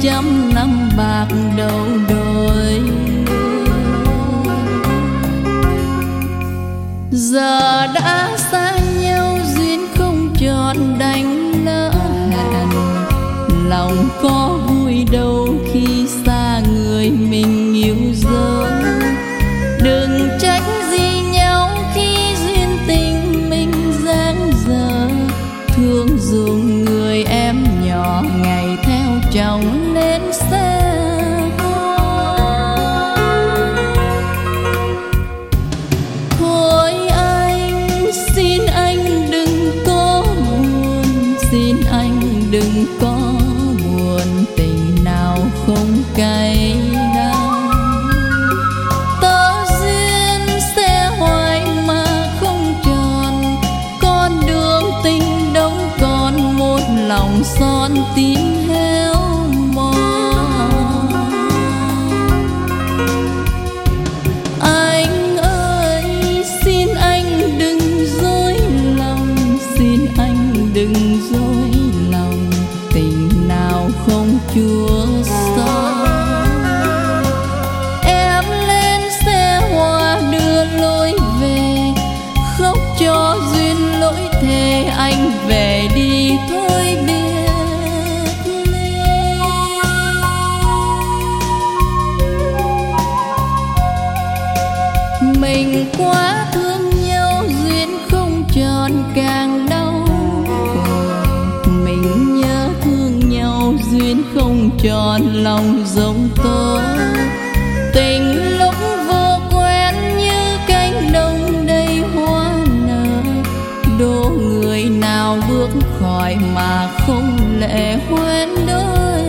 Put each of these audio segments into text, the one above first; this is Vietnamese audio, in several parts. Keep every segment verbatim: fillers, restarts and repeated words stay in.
trăm năm bạc đầu đôi. Giờ đã xa nhau duyên không tròn đành lỡ hẹn, lòng có vui đâu khi xa người mình yêu dấu. Đừng trách gì nhau khi duyên tình mình dang dở, thương dùng người em nhỏ ngày theo chồng lên xe. Thôi anh, xin anh đừng có buồn, xin anh đừng có buồn, tình nào không cay đắng. Tơ duyên sẽ hoài mà không tròn, con đường tình đâu còn một lòng son tím héo mòn. Anh ơi, xin anh đừng dối lòng, xin anh đừng dối lòng, tình nào không chúa son. Em lên xe hoa đưa lối về, khóc cho duyên lỗi thề anh về đi thôi biệt ly. Mình quá thương nhau duyên không tròn càng đau khổ, mình nhớ thương nhau duyên không tròn lòng giống tố. Tình lúc vô quen như cánh đồng đầy hoa nở, đố người nào bước khỏi mà không lệ hoen đôi.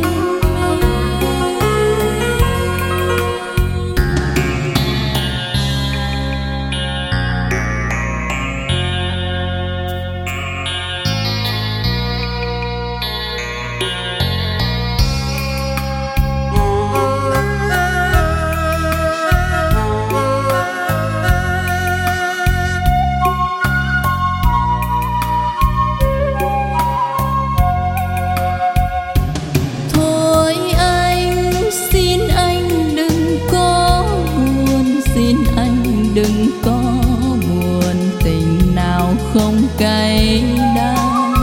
Đừng có buồn, tình nào không cay đắng.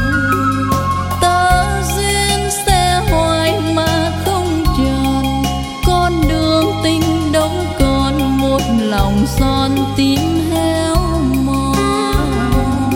Tơ duyên sẽ hoài mà không tròn, con đường tình đâu còn một lòng son tím héo mòn.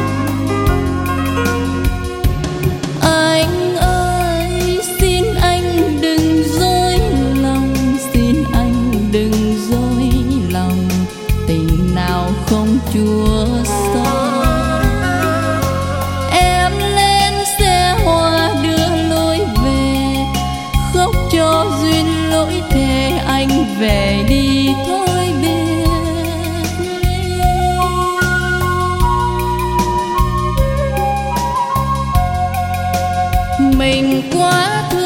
Anh ơi, xin anh đừng dối lòng, xin anh đừng dối lòng, tình nào không chúa son. Em lên xe hoa đưa lối về, khóc cho duyên lỗi thề anh về đi thôi biệt ly. Mình quá